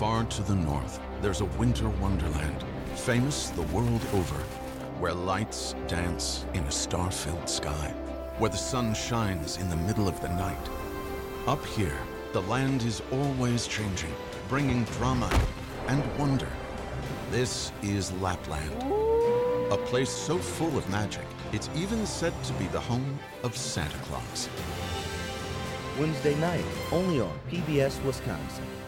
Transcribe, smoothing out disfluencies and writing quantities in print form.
Far to the north, there's a winter wonderland, famous the world over, where lights dance in a star-filled sky, where the sun shines in the middle of the night. Up here, the land is always changing, bringing drama and wonder. This is Lapland, a place so full of magic, it's even said to be the home of Santa Claus. Wednesday night, only on PBS Wisconsin.